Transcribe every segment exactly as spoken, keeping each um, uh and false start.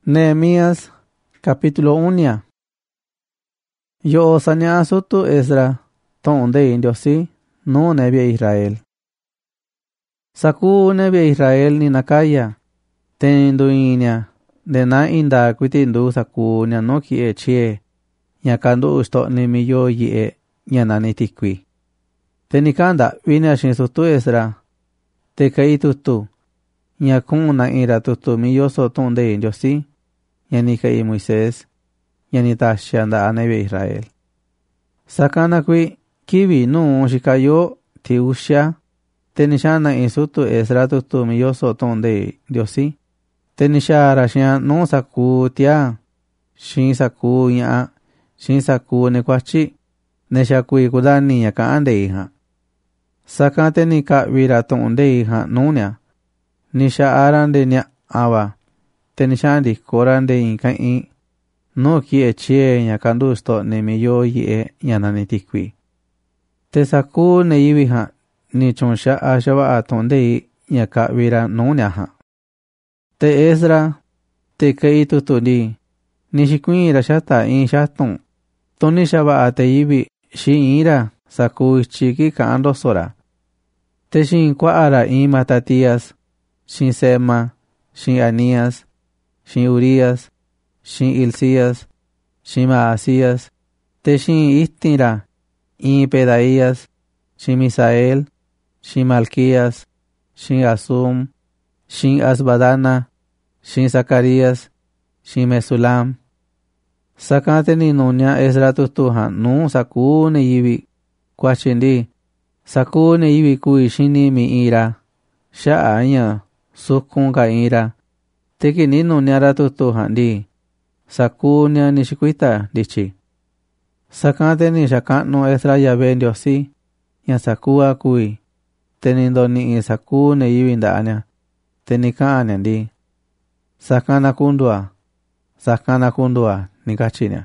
Nehemías capítulo uno. Yo sanya sutu Esdra ton de indiosi no nebia Israel. Saku nebia Israel ni nakaya tendo inya de na inda kwitindu saku nya no ki echie nya kandu usto ni miyo ye nya nani tikwi. Tenikanda winya shin sutu Esdra te kai tutu nya kun na ira tutu miyo so ton de indiosi yani kai Moisés yani tashanda anebe Israel. Sakana kui kiwi nu shikayo tiusha tenishana insutu Esdra tutu miyo so ton de diosi tenishara shia no saku tia shin saku ya shin saku ne kwachi ne shakui kudani ya kaande iha. Sakate ni ka vira ton de iha nunya nisha arande nya awa tenishandi korande inka in no ki echie nya kandusto ne miyo ye nya nani tikwi. Te saku ne ibiha ni chonsha ashaba atonde nya ka vira nunya ha. Te Esdra te kai tutuni ni shikui rashata in shaton toni shaba ate ibi shi ira saku chiki kando sora. Te shin kwa ara in Matatias shin Sema shin Anías shin Urias shin Hilcías shin Maasías te shin Istira in Pedaías shin Misael shin Malquías shin Asum shin Asbadana shin Zacarías shin Mesulam. Sakate ni nunya Esdra tutuha nu saku ne yibi kwachindi saku ne yibi kui shini mi ira sha anya sukun ka ira teki ni nunya ra tutuha ndi saku nya nishikuita dichi. Sakate ni shakanu Esdra yabe ndiosi nya sakua kui tenindo ni saku ne yibi ndanya tenika anya ndi sakana kundua sakana kundua nikachinya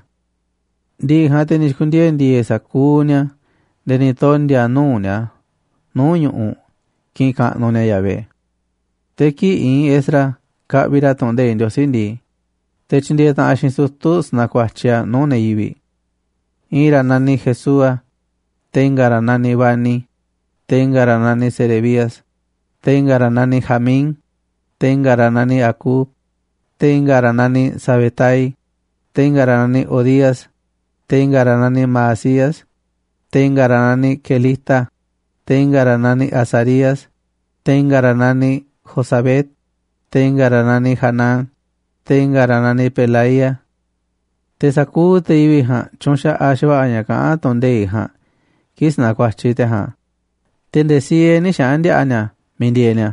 ndi hate nishkundie ndi sakunya deni tondia nunya nunyu kinka nunya yabe teki in Esdra ka vira tonde ndiosi ndi techindie ta ashin sutus na kwachia nune yibi ira nani Jesúa tengara nani Bani tengara nani Serebías tengara nani Jamín tengara nani Akub tengara nani Sabetai tengara nani Odías tengara nani Maasías tengara nani Kelista tengara nani Azarías tengara nani Josabet tengara nani Hanán tengara nani Pelaía. Te saku te ibiha chonsha ashwa anyaka atonde iha kisna kwachite ha tendesie ni shandi anya mindienia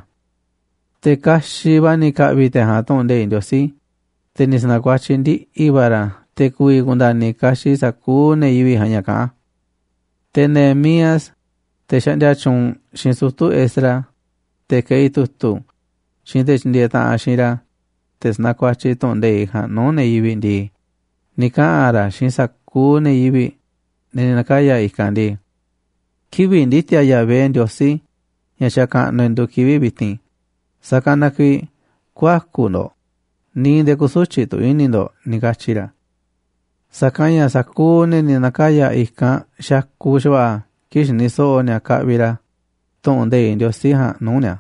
te kashiba ni kabite ha tonde indiosi tenisna kwachindi ibara te kui kundani kashi saku ne ibiha nyaka te Nehemías te shandia chun shinsutu Esdra te kei tutu shinte chindieta ashira te sna kwachi tonde iha no ne ibindi nika ara shin saku ne ibi ne nakaya ikandi kibi nditia yabe ndiosi nyashaka no ndo kibi bitin sakana ki kwakuno ni de kusuchi to inindo nikachira sakanya saku ne nakaya ika shaku shwa kishni so nya kabira tonde ndiosi ha nunya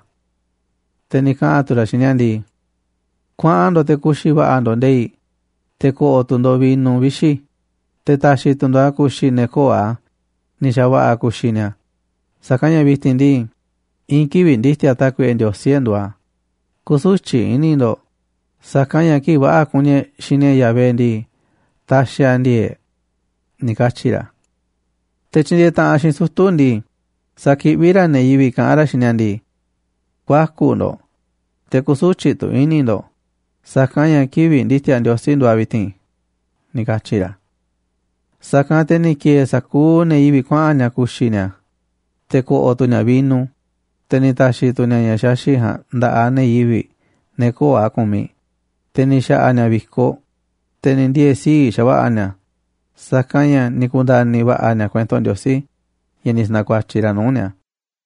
tenika atura shinyandi kwando te kushiba ando ndei teko otundo vinu vishi tetashi tundo akushi nekoa nishawa akushinya sakanya vitindi inki vindiste ataku endio siendua kusuchi inindo sakanya ki wa akunye shine yabendi tashandie nikachira techindie ta ashin sustundi saki vira ne yibi kara shinyandi kwakuno te kusuchi tu inindo sakanya kiwi nditi andio sindu abitin nikachira sakate ni kie saku ne ibi kwanya kushinya teko otunya vinu tenitashi tunya yashashi ha nda ane ibi neko akumi tenisha anya biko tenindie si shaba anya sakanya nikundani ba anya kwento ndiosi yenisna kwachira nunya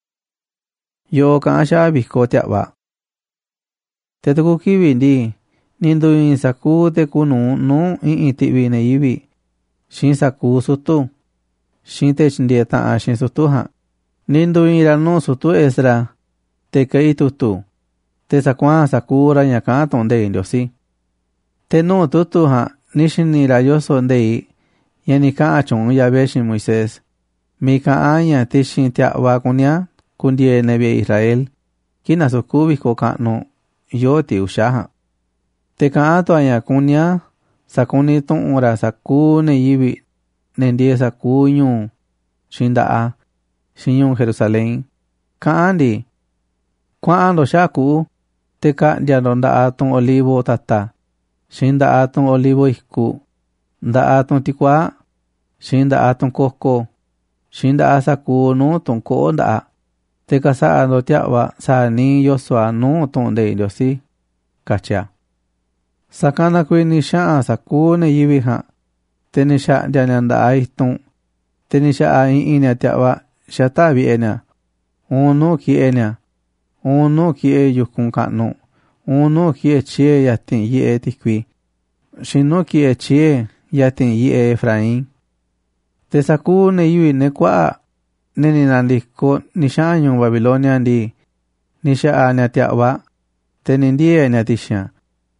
yo kaasha biko tiaba tetuku kiwi ndi Ninduin saku te kunu nu in tivi ne yivi. Shin saku sutu. Shin te chindieta shin sutu ha. Ninduin ranu sutu Esra. Te kei tutu. Te sakuan sakura ñakan tonde ndiosi. Te nu tutu ha nishin ni rayoso ndei. Yani kaan chun yabe shin Moisés. Mi kaan ya tishin tiawa kunya kundie nebe Israel. Kina sukubi ko kano yo ti ushaha. Te kaan to aya kunya sakuni tun ura saku ne yibi. Nendie saku nyun. Shindaa. Shinyun Jerusalén. Kaan di. Kwaan do shaku. Te ka dianonda atun olivo tata. Shinda atun olivo iku. Nda atun tikwa. Shinda atun koko. Shinda asaku nu tun ko nda. Te ka saa do tiawa saa ni yosua nu tun de indiosi. Kachia. Sakana kui nisha saku ne yibi ha. Te nisha diananda aitun. Te nisha a in inia tiawa. Shata vi enia. Unu ki enia. Unu ki e yukun kanu. Unu ki e chie yatin yi e tikwi. Shinu ki e chie yatin yi e Efraín. Te saku ne yiwi ne kwa. Neni nandiko nisha anyun Babilonia ndi. Nisha a nyatiawa. Te nindie nyatisha.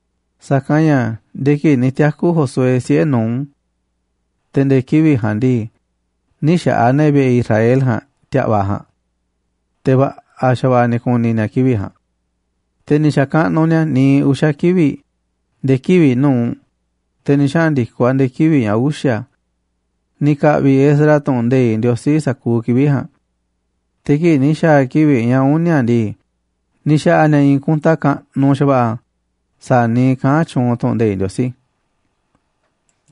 Sakanya deki nitiaku Josué sie nun. Tende kiwi handi. Nisha a nebe Israel ha tiawa ha. Teba ashawa ne kuni na kiwi ha. Te nisha ka nonya ni usha kiwi. De kiwi nun. Te nisha ndiko ande kiwi ya usha. Nika vi Esra tonde ndiosi saku kiwi ha. Teki nisha kiwi ya unya ndi. Nisha ane inkunta ka no shaba. Sa ni ka chon tonde ndiosi.